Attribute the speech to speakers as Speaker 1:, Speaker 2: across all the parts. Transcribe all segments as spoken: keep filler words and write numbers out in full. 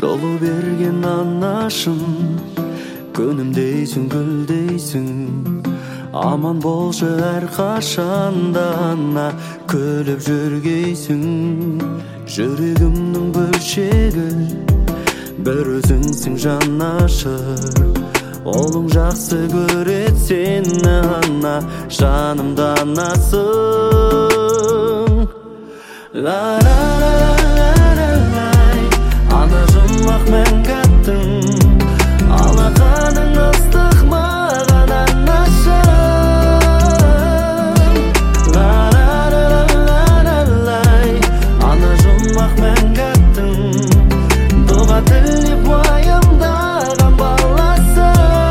Speaker 1: жолу берген анашым, күнүмдейсиң, гүлдейсиң. Аман болчу ар качанда ана, күлүп жүргейсиң. Жүрөгүмдүн бөлчеги бір өзүңсүң жанашыр. Олуң жакшы көрөт сени ана, жанымда анасың. Ла-ла-ла-ла-ла-лай, анажым ак мен каттың. Алаканың ыстык маған анашым. Ла-ла-ла-ла-ла-лай, анажым ак мен каттың. Дуга тилип уайымдаган баласы.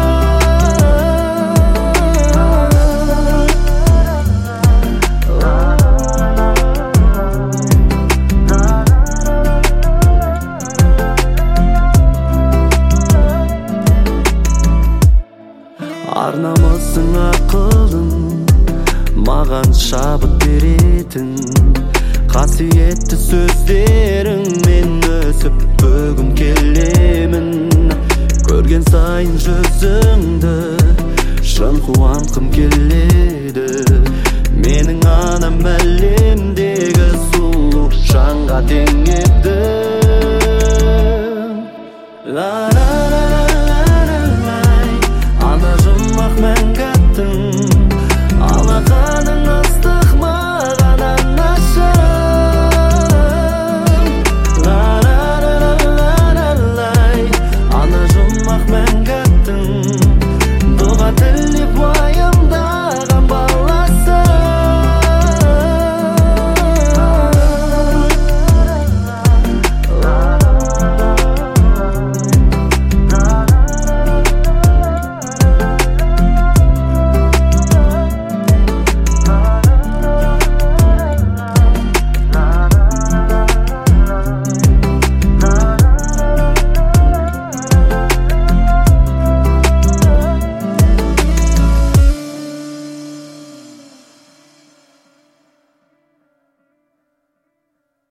Speaker 1: Арнамысың акылың, маған шабыт беретін. Қасиетті сөздерің мен өсіп бүгін келемін. Көрген сайын жүзіңді шын қуанғым келеді. Менің анам әлемдегі сұлу жанға тең еді.